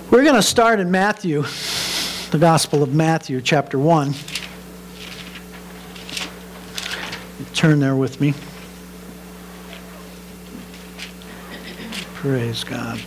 We're going to start in Matthew, the Gospel of Matthew, chapter 1. Turn there with me. Praise God.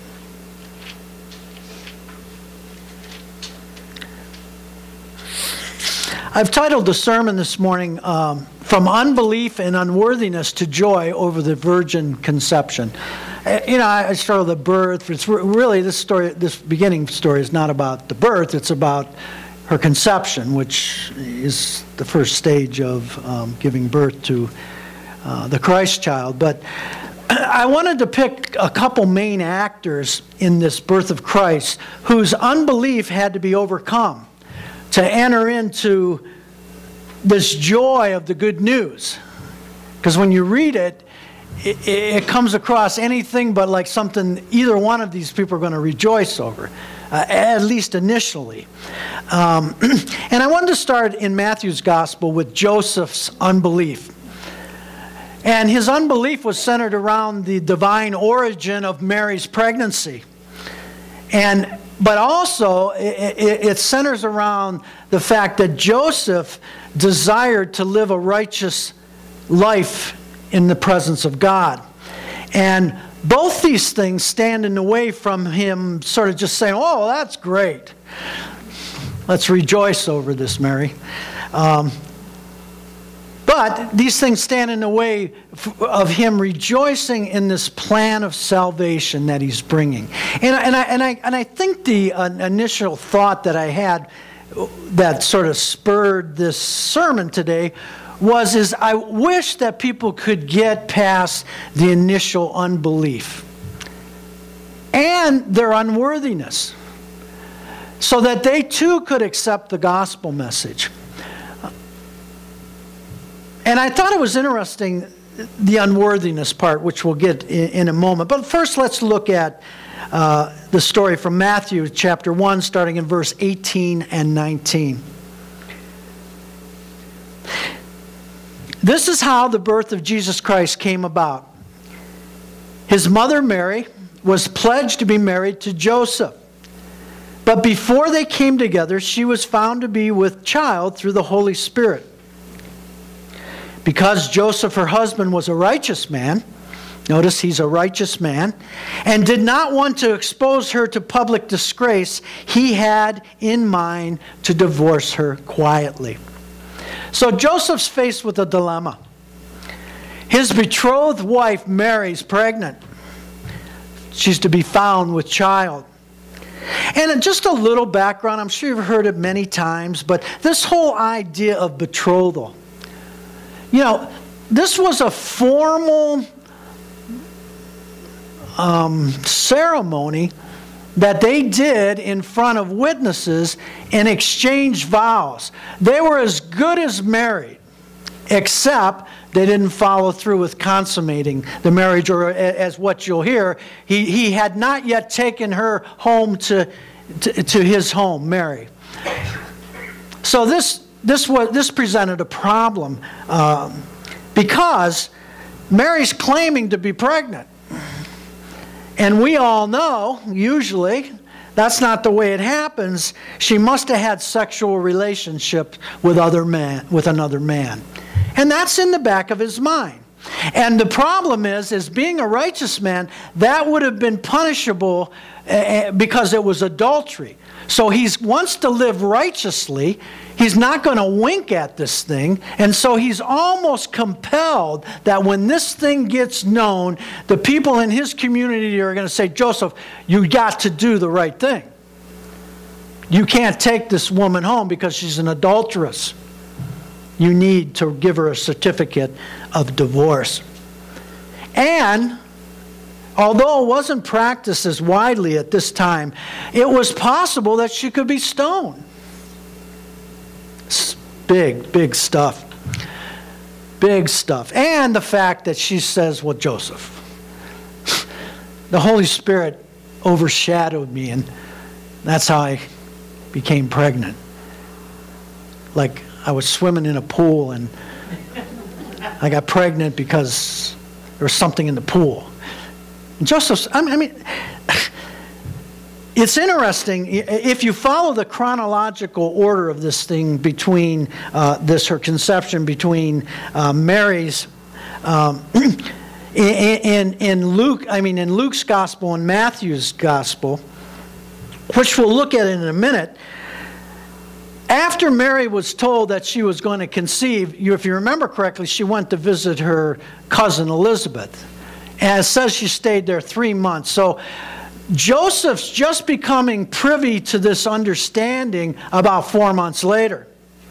I've titled the sermon this morning, From Unbelief and Unworthiness to Joy Over the Virgin Conception. I start with the birth. It's really this beginning story is not about the birth. It's about her conception, which is the first stage of giving birth to the Christ child. But I wanted to pick a couple main actors in this birth of Christ whose unbelief had to be overcome to enter into this joy of the good news. Because when you read it, it comes across anything but like something either one of these people are going to rejoice over, at least initially. And I wanted to start in Matthew's gospel with Joseph's unbelief. And his unbelief was centered around the divine origin of Mary's pregnancy. But also, it centers around the fact that Joseph desired to live a righteous life in the presence of God. And both these things stand in the way from him sort of just saying, oh, that's great. Let's rejoice over this, Mary. But these things stand in the way of him rejoicing in this plan of salvation that he's bringing. And I think the initial thought that I had that sort of spurred this sermon today is I wish that people could get past the initial unbelief and their unworthiness so that they too could accept the gospel message. And I thought it was interesting, the unworthiness part, which we'll get in a moment. But first, let's look at the story from Matthew chapter 1, starting in verse 18 and 19. This is how the birth of Jesus Christ came about. His mother Mary was pledged to be married to Joseph. But before they came together, she was found to be with child through the Holy Spirit. Because Joseph, her husband, was a righteous man, notice he's a righteous man, and did not want to expose her to public disgrace, he had in mind to divorce her quietly. So Joseph's faced with a dilemma. His betrothed wife, Mary's pregnant. She's to be found with child. And just a little background, I'm sure you've heard it many times, but this whole idea of betrothal. This was a formal ceremony that they did in front of witnesses and exchanged vows. They were as good as married, except they didn't follow through with consummating the marriage, or as what you'll hear, he had not yet taken her home to his home, Mary. So this presented a problem because Mary's claiming to be pregnant. And we all know, usually, that's not the way it happens. She must have had sexual relationship with another man. And that's in the back of his mind. And the problem is being a righteous man, that would have been punishable because it was adultery. So he wants to live righteously. He's not going to wink at this thing. And so he's almost compelled that when this thing gets known, the people in his community are going to say, Joseph, you got to do the right thing. You can't take this woman home because she's an adulteress. You need to give her a certificate of divorce. And although it wasn't practiced as widely at this time, it was possible that she could be stoned. Big stuff. Big stuff. And the fact that she says, well, Joseph, the Holy Spirit overshadowed me, and that's how I became pregnant. Like I was swimming in a pool, and I got pregnant because there was something in the pool. And Joseph, It's interesting, if you follow the chronological order of this thing between her conception, between Mary's, in Luke's gospel and Matthew's gospel, which we'll look at in a minute. After Mary was told that she was going to conceive, if you remember correctly, she went to visit her cousin Elizabeth. And it says she stayed there 3 months. So Joseph's just becoming privy to this understanding about 4 months later.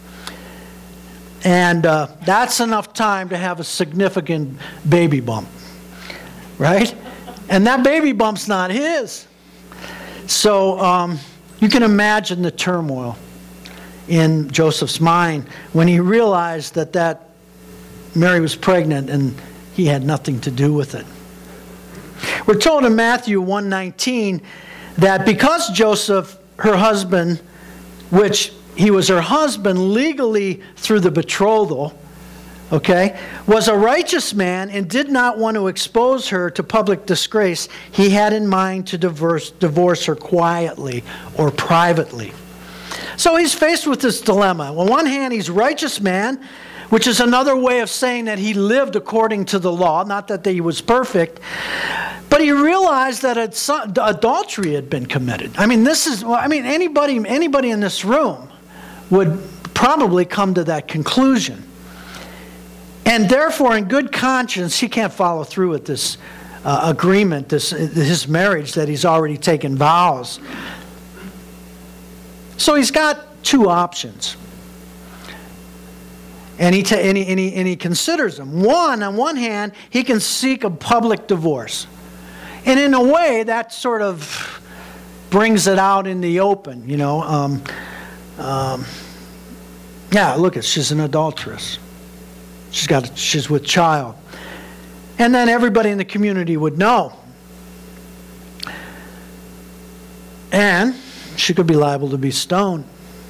And that's enough time to have a significant baby bump, right? And that baby bump's not his. So you can imagine the turmoil in Joseph's mind when he realized that Mary was pregnant and he had nothing to do with it. We're told in Matthew 1:19 that because Joseph, her husband, which he was her husband legally through the betrothal, was a righteous man and did not want to expose her to public disgrace, he had in mind to divorce her quietly or privately. So he's faced with this dilemma. On one hand, he's a righteous man, which is another way of saying that he lived according to the law, not that he was perfect. But he realized that adultery had been committed. Anybody in this room would probably come to that conclusion. And therefore, in good conscience, he can't follow through with this agreement, his marriage, that he's already taken vows. So he's got two options. And he considers them. On one hand, he can seek a public divorce. And in a way, that sort of brings it out in the open, she's an adulteress. She's with child. And then everybody in the community would know. And she could be liable to be stoned.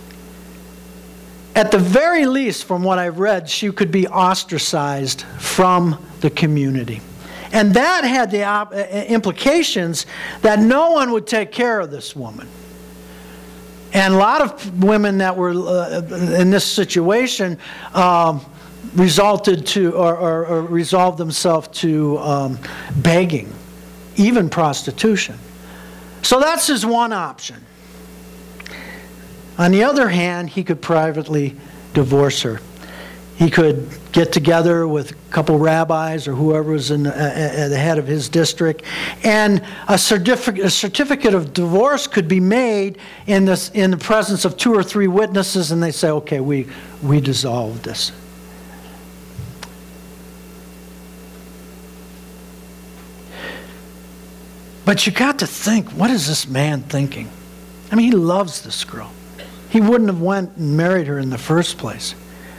At the very least, from what I've read, she could be ostracized from the community. And that had the implications that no one would take care of this woman. And a lot of women that were in this situation resolved themselves to begging, even prostitution. So that's his one option. On the other hand, he could privately divorce her. He could get together with a couple rabbis or whoever was at the head of his district, and a certificate of divorce could be made in the presence of 2 or 3 witnesses, and they say, okay, we dissolved this. But you got to think, what is this man thinking? He loves this girl. He wouldn't have went and married her in the first place.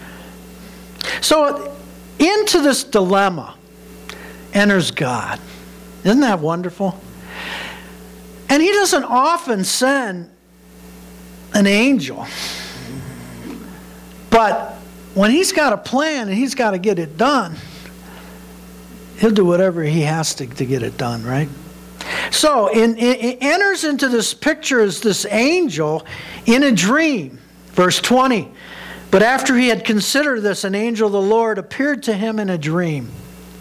So into this dilemma enters God. Isn't that wonderful? And he doesn't often send an angel. But when he's got a plan and he's got to get it done, he'll do whatever he has to get it done, right? So it enters into this picture as this angel in a dream. Verse 20. But after he had considered this, an angel of the Lord appeared to him in a dream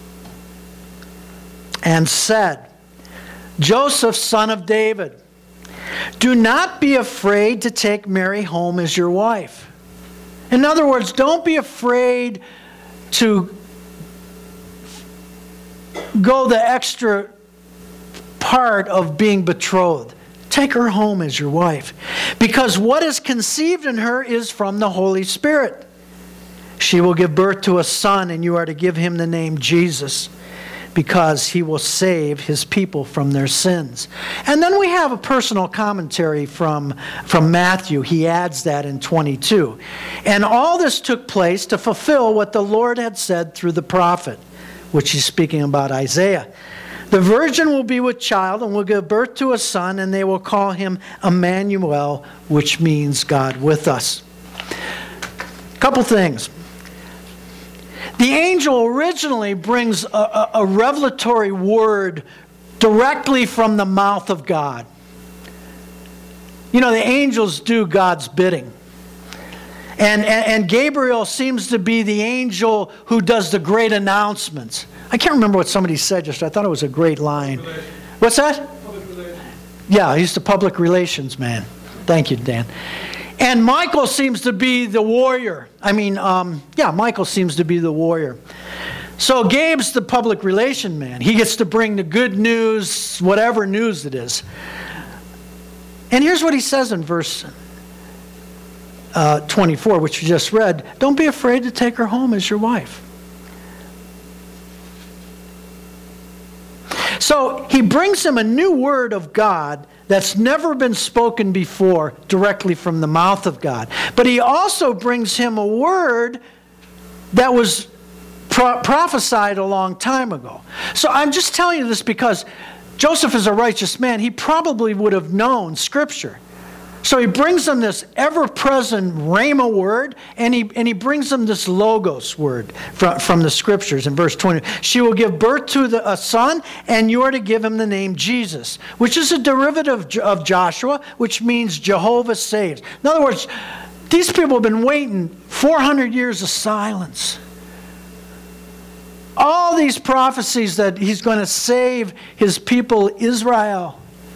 and said, Joseph, son of David, do not be afraid to take Mary home as your wife. In other words, don't be afraid to go the extra part of being betrothed. Take her home as your wife. Because what is conceived in her is from the Holy Spirit. She will give birth to a son, and you are to give him the name Jesus, because he will save his people from their sins. And then we have a personal commentary from Matthew. He adds that in 22. And all this took place to fulfill what the Lord had said through the prophet, which he's speaking about Isaiah. The virgin will be with child and will give birth to a son, and they will call him Emmanuel, which means God with us. A couple things. The angel originally brings a revelatory word directly from the mouth of God. You know, the angels do God's bidding. And Gabriel seems to be the angel who does the great announcements. I can't remember what somebody said just. I thought it was a great line. What's that? Public relations. Yeah, he's the public relations man. Thank you, Dan. And Michael seems to be the warrior. Michael seems to be the warrior. So Gabe's the public relation man. He gets to bring the good news, whatever news it is. And here's what he says in verse 24, which you just read. Don't be afraid to take her home as your wife. So he brings him a new word of God that's never been spoken before directly from the mouth of God. But he also brings him a word that was prophesied a long time ago. So I'm just telling you this because Joseph is a righteous man. He probably would have known Scripture. So he brings them this ever-present Rhema word, and he brings them this Logos word from the Scriptures in verse 20. She will give birth to a son, and you are to give him the name Jesus, which is a derivative of Joshua, which means Jehovah saves. In other words, these people have been waiting 400 years of silence. All these prophecies that he's going to save his people Israel.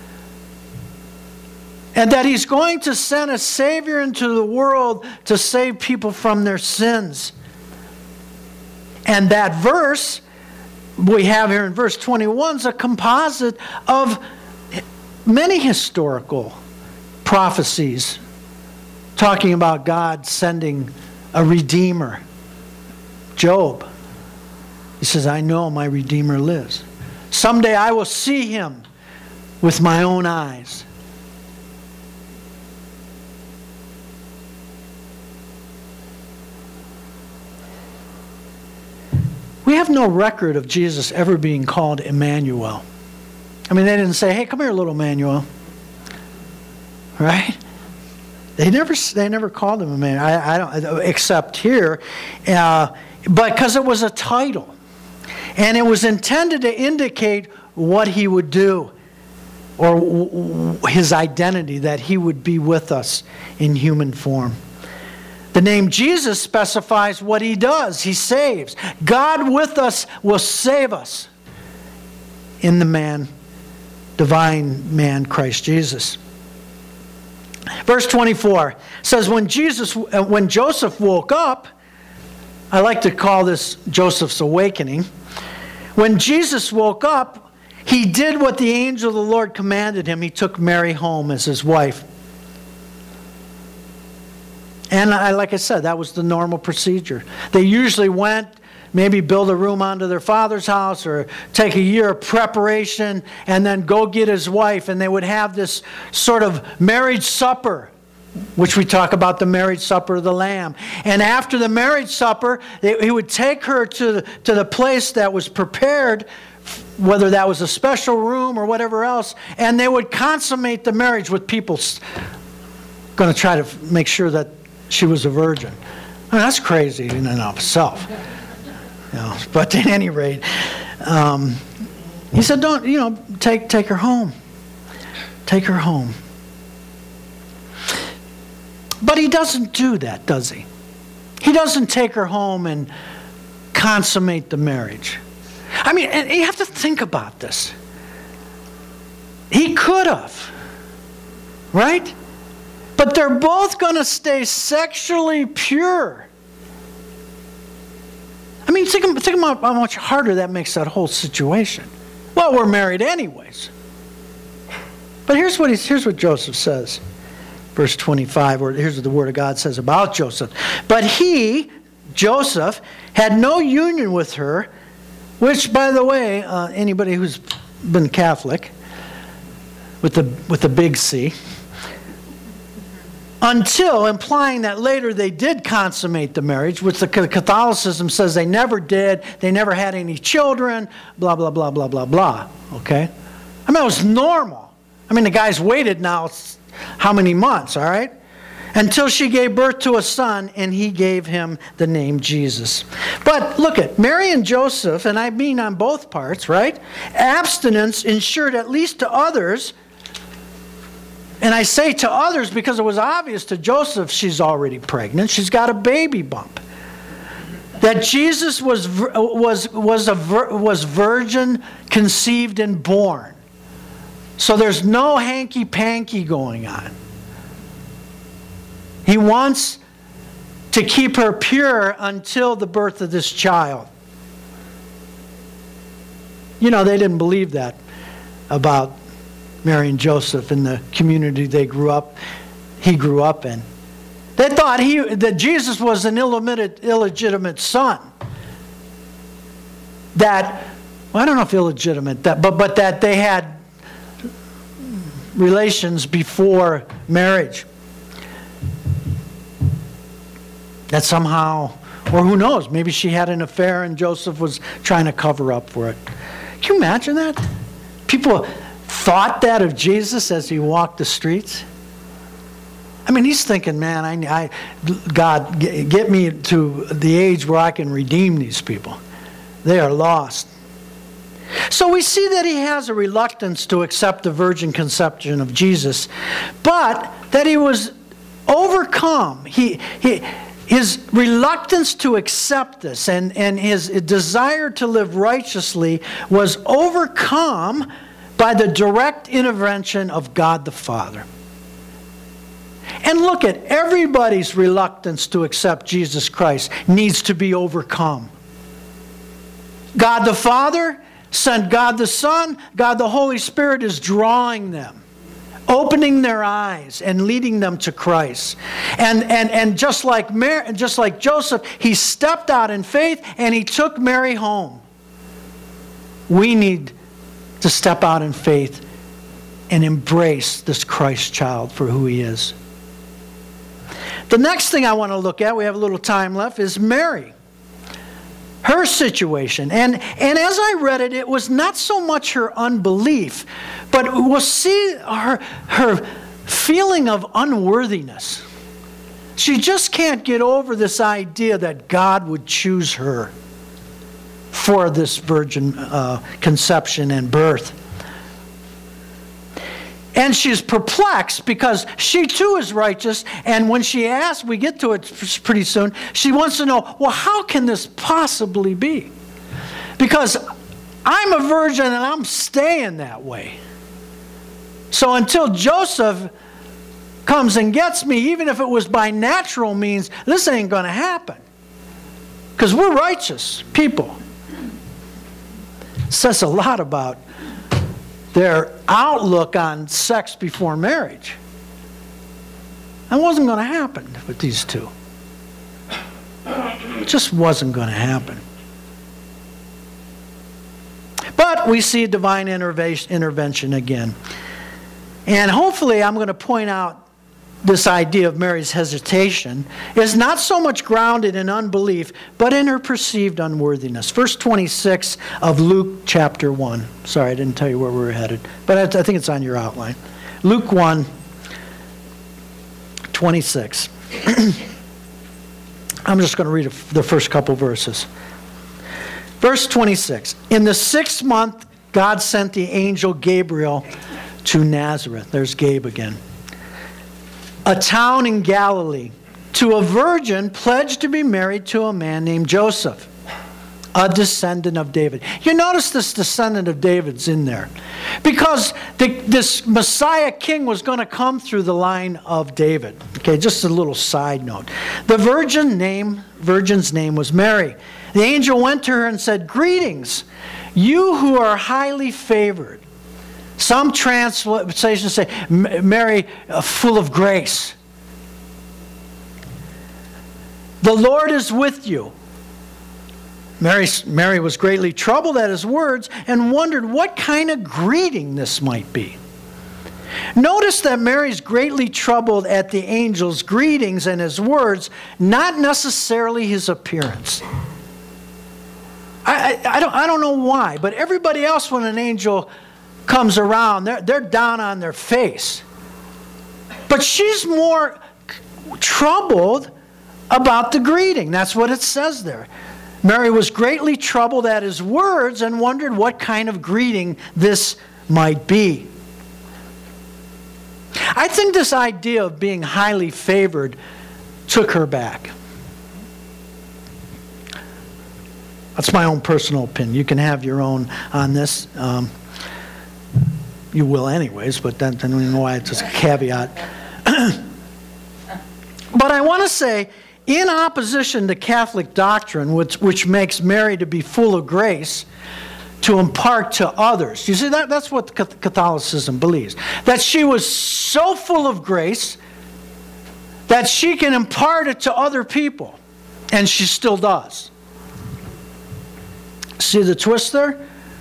And that he's going to send a Savior into the world to save people from their sins. And that verse we have here in verse 21 is a composite of many historical prophecies talking about God sending a Redeemer. Job. He says, I know my Redeemer lives. Someday I will see him with my own eyes. We have no record of Jesus ever being called Emmanuel. I mean, they didn't say, hey, come here, little Emmanuel. Right? They never called him Emmanuel. I don't, except here, because it was a title. And it was intended to indicate what he would do, or his identity, that he would be with us in human form. The name Jesus specifies what he does. He saves. God with us will save us in the divine man, Christ Jesus. Verse 24 says, when Joseph woke up, I like to call this Joseph's awakening. When Jesus woke up, he did what the angel of the Lord commanded him. He took Mary home as his wife. And like I said, that was the normal procedure. They usually went, maybe build a room onto their father's house or take a year of preparation and then go get his wife. And they would have this sort of marriage supper, which we talk about the marriage supper of the Lamb. And after the marriage supper, he would take her to the place that was prepared, whether that was a special room or whatever else, and they would consummate the marriage with people going to try to make sure that she was a virgin. I mean, that's crazy in and of itself. But at any rate, he said, don't, take her home. Take her home. But he doesn't do that, does he? He doesn't take her home and consummate the marriage. I mean, and you have to think about this. He could have, right? But they're both going to stay sexually pure. I mean, think about how much harder that makes that whole situation. Well, we're married anyways. But here's what Joseph says. Verse 25, or here's what the Word of God says about Joseph. But he, Joseph, had no union with her, which, by the way, anybody who's been Catholic, with the big C, until implying that later they did consummate the marriage, which the Catholicism says they never did, they never had any children, blah, blah, blah, blah, blah, blah. Okay? I mean, it was normal. I mean, the guy's waited now how many months, all right? Until she gave birth to a son, and he gave him the name Jesus. But look at Mary and Joseph, and I mean on both parts, right? Abstinence ensured, at least to others, And I say to others because it was obvious to Joseph she's already pregnant. She's got a baby bump. That Jesus was virgin conceived and born. So there's no hanky-panky going on. He wants to keep her pure until the birth of this child. You know, they didn't believe that about Mary and Joseph in the community he grew up in. They thought that Jesus was an illegitimate son. That, well, I don't know if illegitimate, but that they had relations before marriage. That somehow, or who knows, maybe she had an affair and Joseph was trying to cover up for it. Can you imagine that? People thought that of Jesus as he walked the streets. I mean, he's thinking, man, God, get me to the age where I can redeem these people. They are lost. So we see that he has a reluctance to accept the virgin conception of Jesus, but that he was overcome. His reluctance to accept this and his desire to live righteously was overcome by the direct intervention of God the Father. And look at everybody's reluctance to accept Jesus Christ needs to be overcome. God the Father sent God the Son. God the Holy Spirit is drawing them, opening their eyes and leading them to Christ. And just like Joseph, he stepped out in faith and he took Mary home. We need to step out in faith and embrace this Christ child for who he is. The next thing I want to look at, we have a little time left, is Mary. Her situation. And as I read it, it was not so much her unbelief, but we'll see her feeling of unworthiness. She just can't get over this idea that God would choose her for this virgin conception and birth. And she's perplexed because she too is righteous. And when she asks, we get to it pretty soon, she wants to know, well, how can this possibly be? Because I'm a virgin and I'm staying that way. So until Joseph comes and gets me, even if it was by natural means, this ain't going to happen. Because we're righteous people. It says a lot about their outlook on sex before marriage. That wasn't going to happen with these two. It just wasn't going to happen. But we see divine intervention again. And hopefully I'm going to point out this idea of Mary's hesitation is not so much grounded in unbelief, but in her perceived unworthiness. Verse 26 of Luke chapter 1. Sorry, I didn't tell you where we were headed, but I think it's on your outline. Luke 1, 26. I'm just going to read the first couple verses. Verse 26. In the 6th month, God sent the angel Gabriel to Nazareth. There's Gabe again. A town in Galilee, to a virgin pledged to be married to a man named Joseph, a descendant of David. You notice this descendant of David's in there. Because this Messiah king was going to come through the line of David. Okay, just a little side note. The virgin's name was Mary. The angel went to her and said, "Greetings, you who are highly favored." Some translations say, Mary, full of grace. The Lord is with you. Mary was greatly troubled at his words and wondered what kind of greeting this might be. Notice that Mary's greatly troubled at the angel's greetings and his words, not necessarily his appearance. I don't know why, but everybody else, when an angel comes around, they're down on their face. But she's more troubled about the greeting. That's what it says there. Mary was greatly troubled at his words and wondered what kind of greeting this might be. I think this idea of being highly favored took her back. That's my own personal opinion. You can have your own on this. You will anyways, but then I don't even know why it's just a caveat. But I want to say, in opposition to Catholic doctrine, which makes Mary to be full of grace, to impart to others. You see, that's what Catholicism believes. That she was so full of grace that she can impart it to other people. And she still does. See the twist there?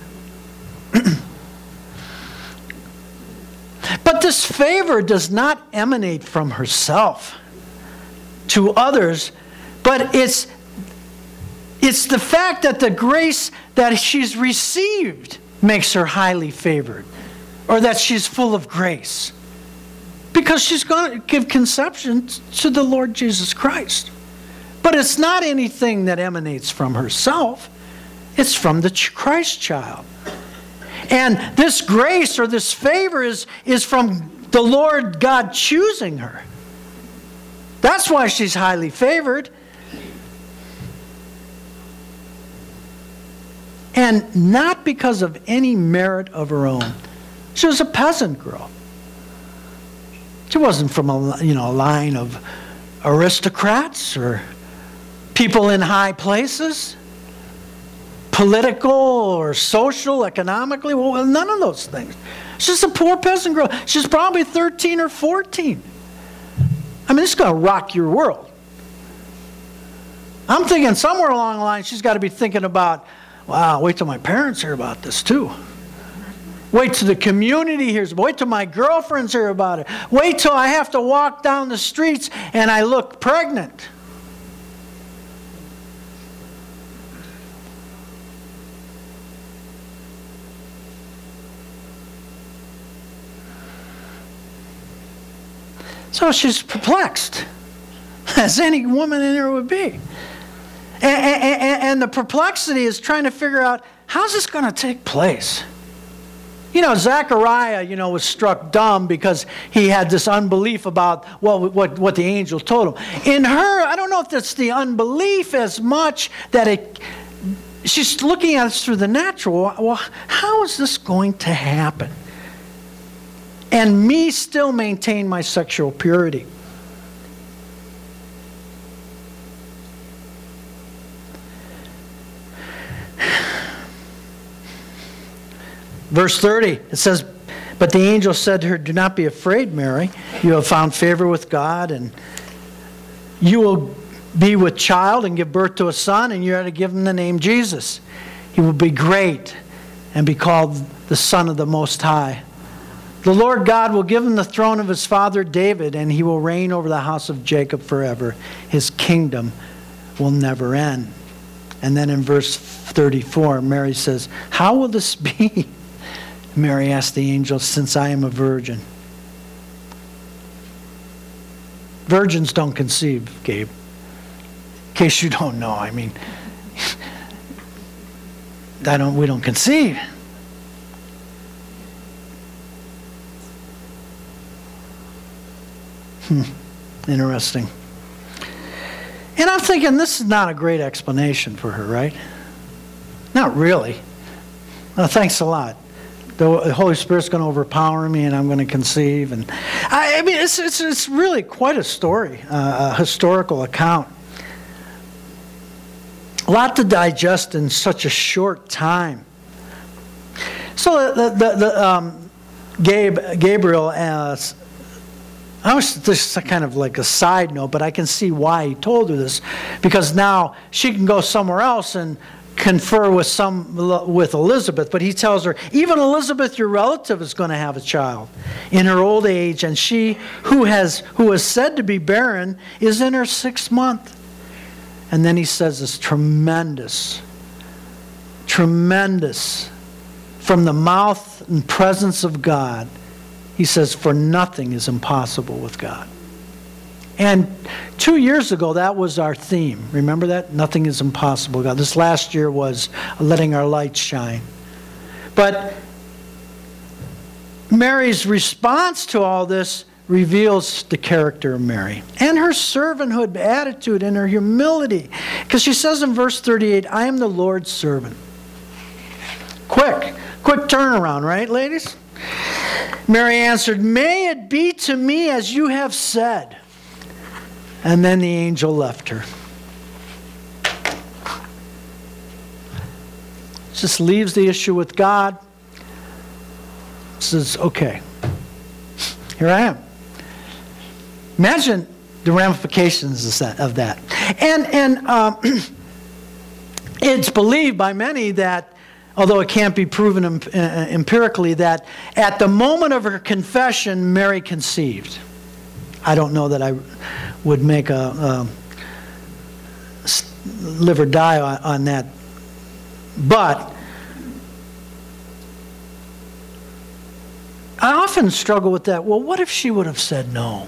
But this favor does not emanate from herself to others, but it's the fact that the grace that she's received makes her highly favored, or that she's full of grace, because she's going to give conception to the Lord Jesus Christ. But it's not anything that emanates from herself. It's from the Christ child. And this grace or this favor is from the Lord God choosing her. That's why she's highly favored. And not because of any merit of her own. She was a peasant girl. She wasn't from a line of aristocrats or people in high places, political or social, economically. Well, none of those things. She's a poor peasant girl. She's probably 13 or 14. I mean, it's going to rock your world. I'm thinking somewhere along the line she's got to be thinking about, wow, wait till my parents hear about this too. Wait till the community hears. Wait till my girlfriends hear about it. Wait till I have to walk down the streets and I look pregnant. So she's perplexed, as any woman in here would be. And the perplexity is trying to figure out, how's this going to take place? Zechariah, was struck dumb because he had this unbelief about what the angel told him. In her, I don't know if it's the unbelief as much that she's looking at it through the natural. Well, how is this going to happen? And me still maintain my sexual purity. Verse 30, it says, "But the angel said to her, 'Do not be afraid, Mary. You have found favor with God, and you will be with child and give birth to a son, and you are to give him the name Jesus. He will be great and be called the Son of the Most High. The Lord God will give him the throne of his father David, and he will reign over the house of Jacob forever. His kingdom will never end.'" And then in verse 34, Mary says, "How will this be?" Mary asked the angel, "Since I am a virgin." Virgins don't conceive, Gabe. In case you don't know, we don't conceive. Interesting. And I'm thinking this is not a great explanation for her, right? Not really. Thanks a lot. The Holy Spirit's going to overpower me and I'm going to conceive. And it's really quite a story, a historical account. A lot to digest in such a short time. So Gabriel this is kind of like a side note, but I can see why he told her this, because now she can go somewhere else and confer with Elizabeth, but he tells her, even Elizabeth, your relative, is going to have a child in her old age, and she who is said to be barren is in her 6th month. And then he says this tremendous from the mouth and presence of God. He says, "For nothing is impossible with God." And 2 years ago, that was our theme. Remember that? Nothing is impossible with God. This last year was letting our light shine. But Mary's response to all this reveals the character of Mary and her servanthood attitude and her humility. Because she says in verse 38, I am the Lord's servant. Quick turnaround, right, ladies? Mary answered, may it be to me as you have said. And then the angel left her. Just leaves the issue with God. Says, okay, here I am. Imagine the ramifications of that. And it's believed by many that, although it can't be proven empirically, that at the moment of her confession, Mary conceived. I don't know that I would make a live or die on that. But I often struggle with that. Well, what if she would have said no?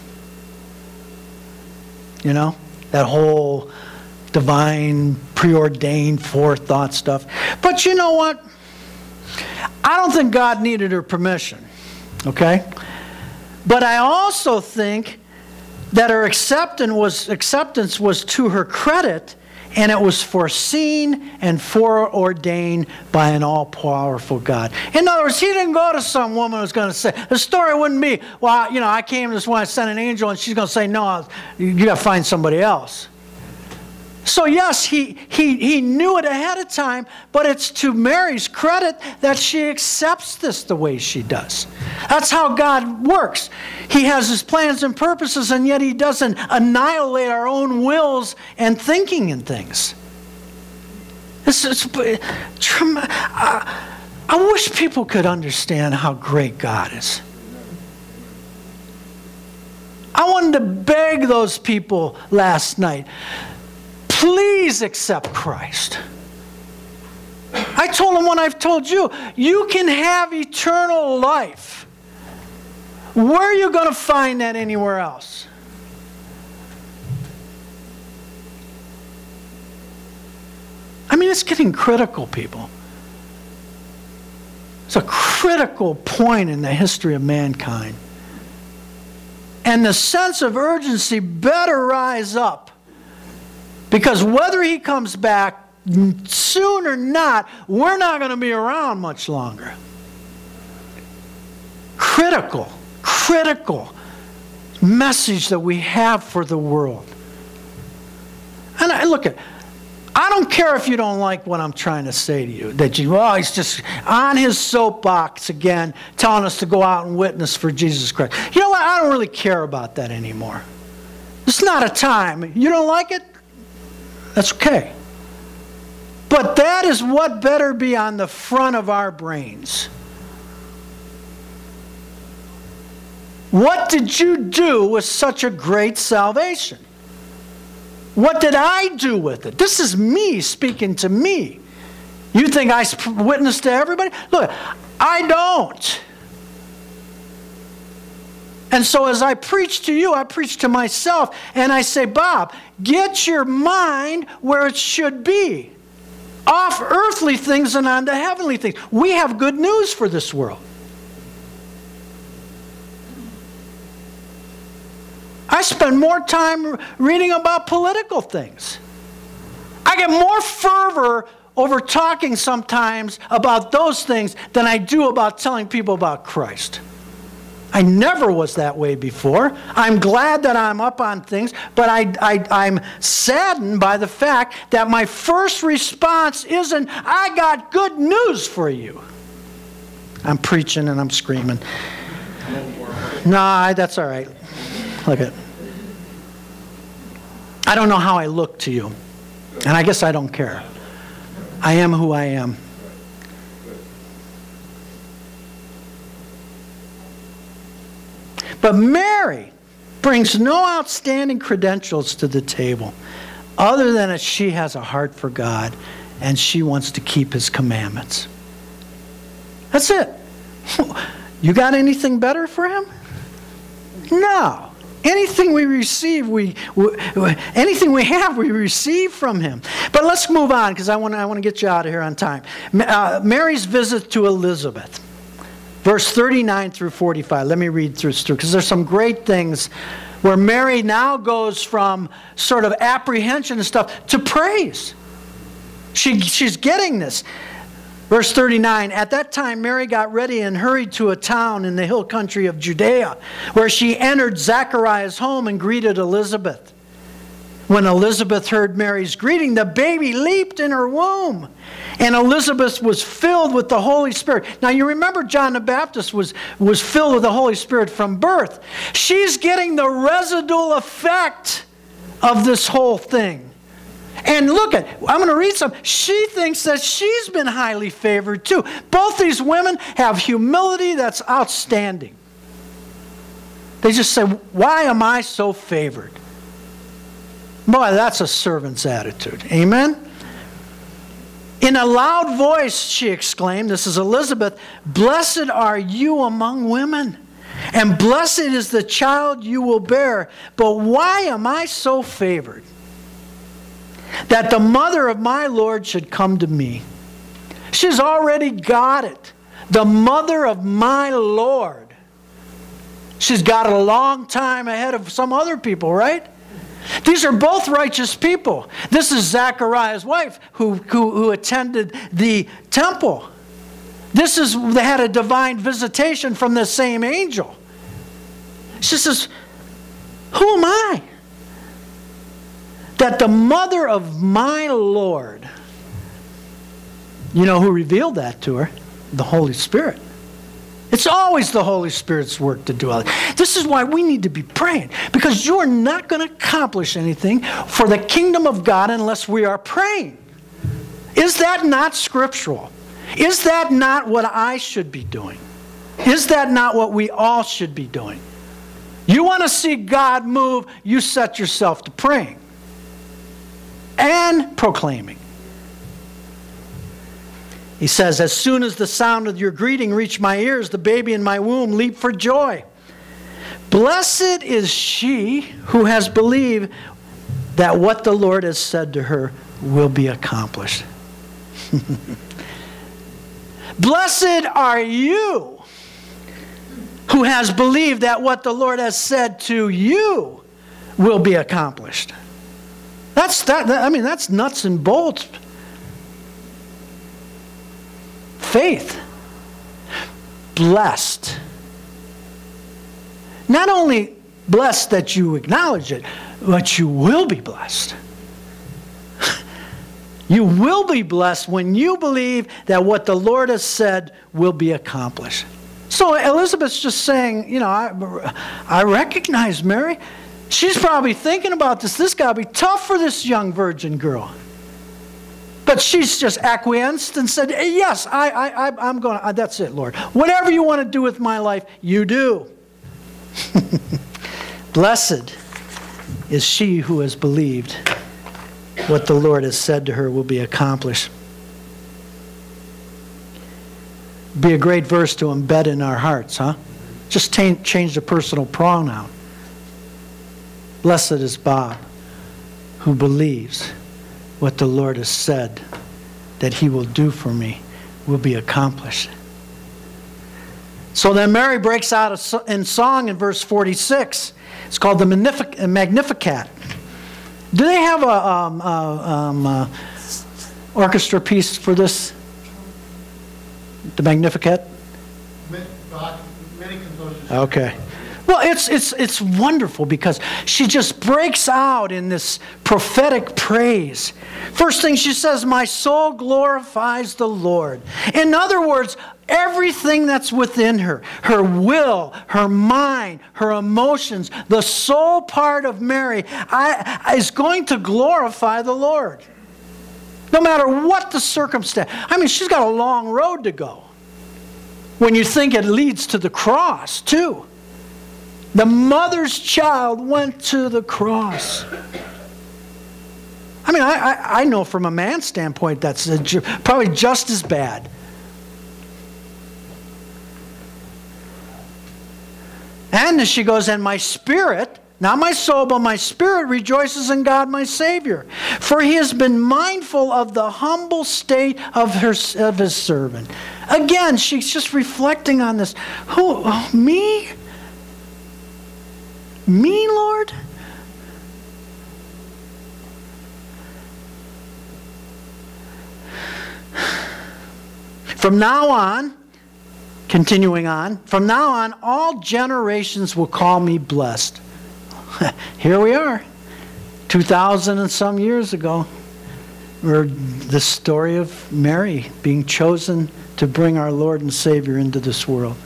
You know, that whole divine, preordained, forethought stuff. But you know what? I don't think God needed her permission, okay? But I also think that her acceptance was to her credit, and it was foreseen and foreordained by an all-powerful God. In other words, he didn't go to some woman who's going to say, the story wouldn't be, well, you know, I came this one, I sent an angel, and she's going to say, no, you got to find somebody else. So yes, he knew it ahead of time, but it's to Mary's credit that she accepts this the way she does. That's how God works. He has his plans and purposes, and yet he doesn't annihilate our own wills and thinking and things. I wish people could understand how great God is. I wanted to beg those people last night, please accept Christ. I told them what I've told you. You can have eternal life. Where are you going to find that anywhere else? I mean, it's getting critical, people. It's a critical point in the history of mankind. And the sense of urgency better rise up. Because whether he comes back soon or not, we're not going to be around much longer. Critical message that we have for the world. And I don't care if you don't like what I'm trying to say to you. That he's just on his soapbox again, telling us to go out and witness for Jesus Christ. You know what? I don't really care about that anymore. It's not a time. You don't like it? That's okay. But that is what better be on the front of our brains. What did you do with such a great salvation? What did I do with it? This is me speaking to me. You think I witness to everybody? Look, I don't. And so as I preach to you, I preach to myself, and I say, Bob, get your mind where it should be. Off earthly things and onto heavenly things. We have good news for this world. I spend more time reading about political things. I get more fervor over talking sometimes about those things than I do about telling people about Christ. I never was that way before. I'm glad that I'm up on things, but I'm saddened by the fact that my first response isn't, I got good news for you. I'm preaching and I'm screaming. Nah, that's all right. Look at it. I don't know how I look to you, and I guess I don't care. I am who I am. But Mary brings no outstanding credentials to the table other than that she has a heart for God and she wants to keep his commandments. That's it. You got anything better for him? No. Anything we receive, anything we have, we receive from him. But let's move on because I want to get you out of here on time. Mary's visit to Elizabeth. Verse 39 through 45. Let me read through because there's some great things where Mary now goes from sort of apprehension and stuff to praise. She's getting this. Verse 39, at that time Mary got ready and hurried to a town in the hill country of Judea, where she entered Zachariah's home and greeted Elizabeth. When Elizabeth heard Mary's greeting, the baby leaped in her womb, and Elizabeth was filled with the Holy Spirit. Now you remember John the Baptist was filled with the Holy Spirit from birth. She's getting the residual effect of this whole thing. And look at, I'm going to read some. She thinks that she's been highly favored too. Both these women have humility that's outstanding. They just say, why am I so favored? Boy, that's a servant's attitude. Amen? In a loud voice, she exclaimed, this is Elizabeth, blessed are you among women, and blessed is the child you will bear. But why am I so favored that the mother of my Lord should come to me? She's already got it. The mother of my Lord. She's got it a long time ahead of some other people, right? These are both righteous people. This is Zachariah's wife who attended the temple. They had a divine visitation from the same angel. She says, who am I? That the mother of my Lord. You know who revealed that to her? The Holy Spirit. It's always the Holy Spirit's work to do all that. This is why we need to be praying, because you're not going to accomplish anything for the kingdom of God unless we are praying. Is that not scriptural? Is that not what I should be doing? Is that not what we all should be doing? You want to see God move, you set yourself to praying and proclaiming. He says, as soon as the sound of your greeting reached my ears, the baby in my womb leaped for joy. Blessed is she who has believed that what the Lord has said to her will be accomplished. Blessed are you who has believed that what the Lord has said to you will be accomplished. That's nuts and bolts. Faith. Blessed. Not only blessed that you acknowledge it, but you will be blessed. You will be blessed when you believe that what the Lord has said will be accomplished. So Elizabeth's just saying, I recognize Mary. She's probably thinking about this. This got to be tough for this young virgin girl. But she's just acquiesced and said, yes, I'm going to, that's it, Lord. Whatever you want to do with my life, you do. Blessed is she who has believed what the Lord has said to her will be accomplished. Be a great verse to embed in our hearts, huh? Just change the personal pronoun. Blessed is Bob, who believes what the Lord has said that he will do for me will be accomplished. So then Mary breaks out in song in verse 46. It's called the Magnificat. Do they have a orchestra piece for this? The Magnificat? Many composers. Okay. Well, it's wonderful because she just breaks out in this prophetic praise. First thing she says, my soul glorifies the Lord. In other words, everything that's within her, her will, her mind, her emotions, the soul part of Mary is going to glorify the Lord. No matter what the circumstance. I mean, she's got a long road to go. When you think it leads to the cross, too. The mother's child went to the cross. I mean, I know from a man's standpoint that's probably just as bad. And she goes, and my spirit, not my soul, but my spirit rejoices in God my Savior. For he has been mindful of the humble state of his servant. Again, she's just reflecting on this. Who, me? Me, Lord? From now on, continuing on, from now on, all generations will call me blessed. Here we are, 2,000 and some years ago, where the story of Mary being chosen to bring our Lord and Savior into this world.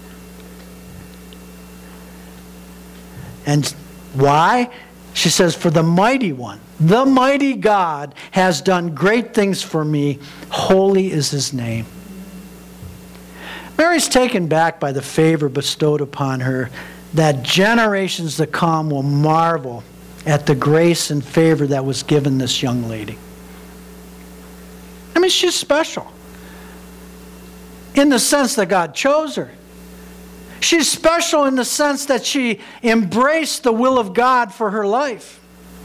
And why? She says, for the mighty one, the mighty God has done great things for me. Holy is his name. Mary's taken back by the favor bestowed upon her, that generations to come will marvel at the grace and favor that was given this young lady. I mean, she's special in the sense that God chose her. She's special in the sense that she embraced the will of God for her life.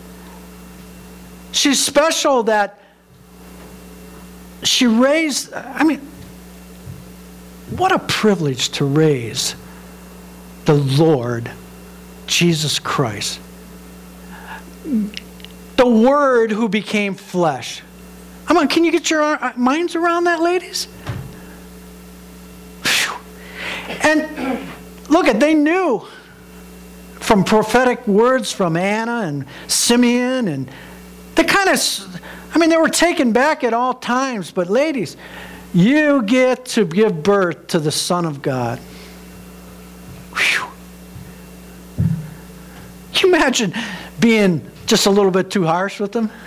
She's special that she raised, I mean, what a privilege to raise the Lord Jesus Christ. The Word who became flesh. Come on, can you get your minds around that, ladies? Whew. And look, they knew from prophetic words from Anna and Simeon, and they kind of, I mean, they were taken back at all times, but ladies, you get to give birth to the Son of God. Whew. Can you imagine being just a little bit too harsh with them?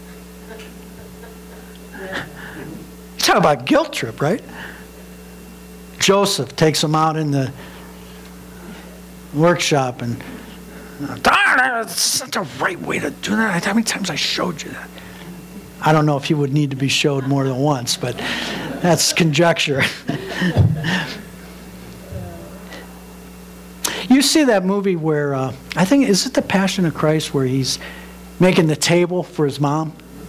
Talk about guilt trip, right? Joseph takes him out in the workshop and, that's not the right way to do that. How many times I showed you that? I don't know if he would need to be showed more than once, but that's conjecture. You see that movie where, I think, is it The Passion of Christ, where he's making the table for his mom?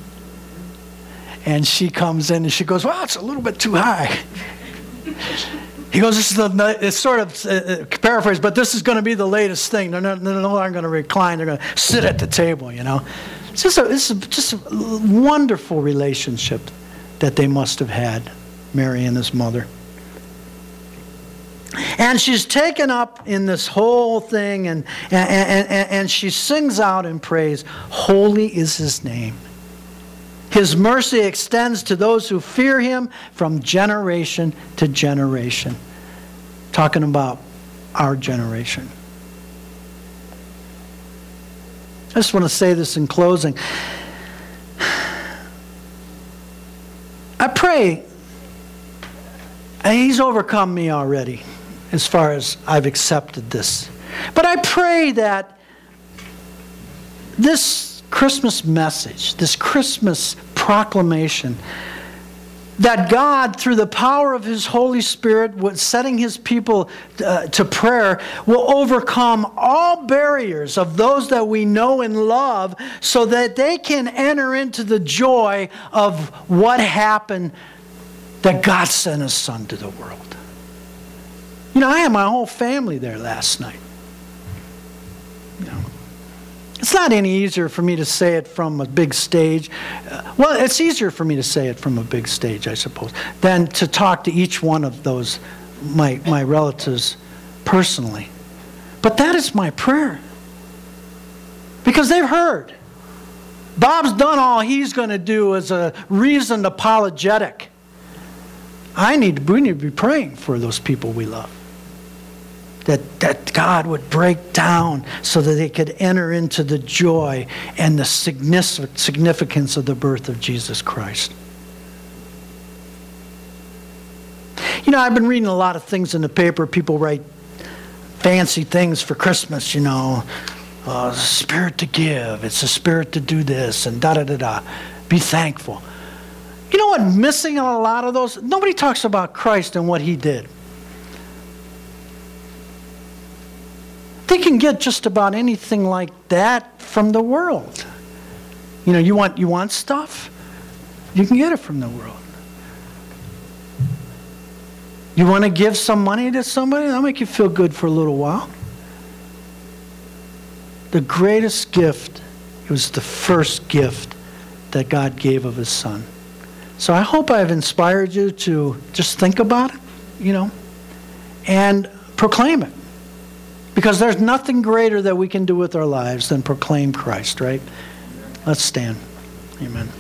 And she comes in and she goes, well, it's a little bit too high. He goes, it's sort of paraphrase, but this is going to be the latest thing. They're no longer going to recline. They're going to sit at the table, you know. It's just a wonderful relationship that they must have had, Mary and his mother. And she's taken up in this whole thing, and she sings out in praise, holy is his name. His mercy extends to those who fear him from generation to generation. Talking about our generation. I just want to say this in closing. I pray, and he's overcome me already as far as I've accepted this. But I pray that this Christmas message, this Christmas proclamation, that God, through the power of his Holy Spirit, setting his people to prayer, will overcome all barriers of those that we know and love so that they can enter into the joy of what happened, that God sent his Son to the world. You know, I had my whole family there last night. You know, it's not any easier for me to say it from a big stage. Well, it's easier for me to say it from a big stage, I suppose, than to talk to each one of those, my relatives, personally. But that is my prayer. Because they've heard. Bob's done all he's going to do as a reasoned apologetic. We need to be praying for those people we love. That God would break down so that they could enter into the joy and the significance of the birth of Jesus Christ. You know, I've been reading a lot of things in the paper. People write fancy things for Christmas, you know. Spirit to give. It's a spirit to do this and da-da-da-da. Be thankful. You know what? Missing on a lot of those, nobody talks about Christ and what he did. They can get just about anything like that from the world. You know, you want stuff? You can get it from the world. You want to give some money to somebody? That'll make you feel good for a little while. The greatest gift, it was the first gift that God gave of his Son. So I hope I've inspired you to just think about it, and proclaim it. Because there's nothing greater that we can do with our lives than proclaim Christ, right? Let's stand. Amen.